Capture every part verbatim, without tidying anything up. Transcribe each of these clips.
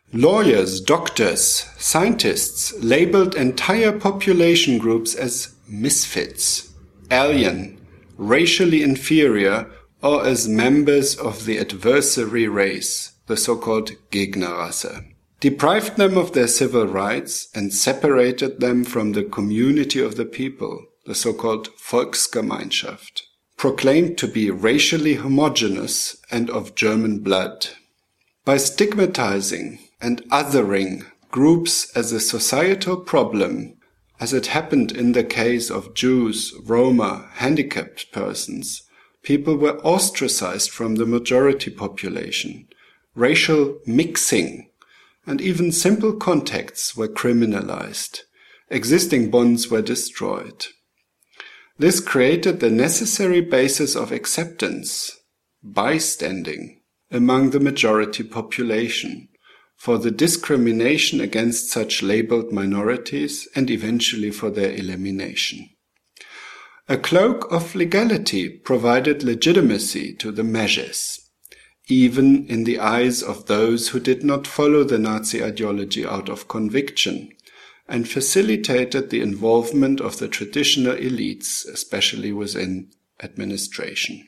Lawyers, doctors, scientists labeled entire population groups as misfits, alien, racially inferior, or as members of the adversary race, the so-called Gegnerrasse, deprived them of their civil rights and separated them from the community of the people, the so-called Volksgemeinschaft, proclaimed to be racially homogeneous and of German blood. By stigmatizing and othering groups as a societal problem, as it happened in the case of Jews, Roma, handicapped persons, people were ostracized from the majority population. Racial mixing and even simple contacts were criminalized. Existing bonds were destroyed. This created the necessary basis of acceptance, bystanding, among the majority population, for the discrimination against such labeled minorities and eventually for their elimination. A cloak of legality provided legitimacy to the measures, even in the eyes of those who did not follow the Nazi ideology out of conviction, and facilitated the involvement of the traditional elites, especially within administration.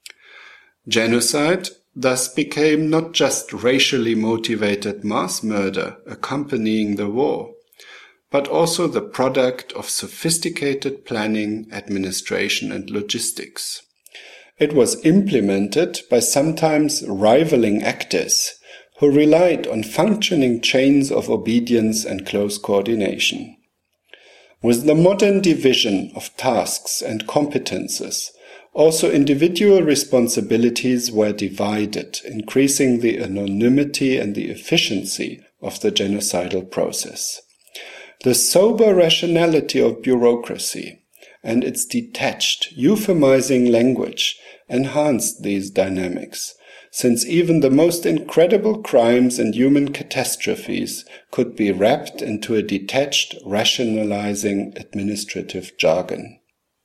Genocide thus became not just racially motivated mass murder accompanying the war, but also the product of sophisticated planning, administration, and logistics. It was implemented by sometimes rivaling actors who relied on functioning chains of obedience and close coordination. With the modern division of tasks and competences, also individual responsibilities were divided, increasing the anonymity and the efficiency of the genocidal process. The sober rationality of bureaucracy and its detached, euphemizing language enhanced these dynamics, since even the most incredible crimes and human catastrophes could be wrapped into a detached, rationalizing administrative jargon.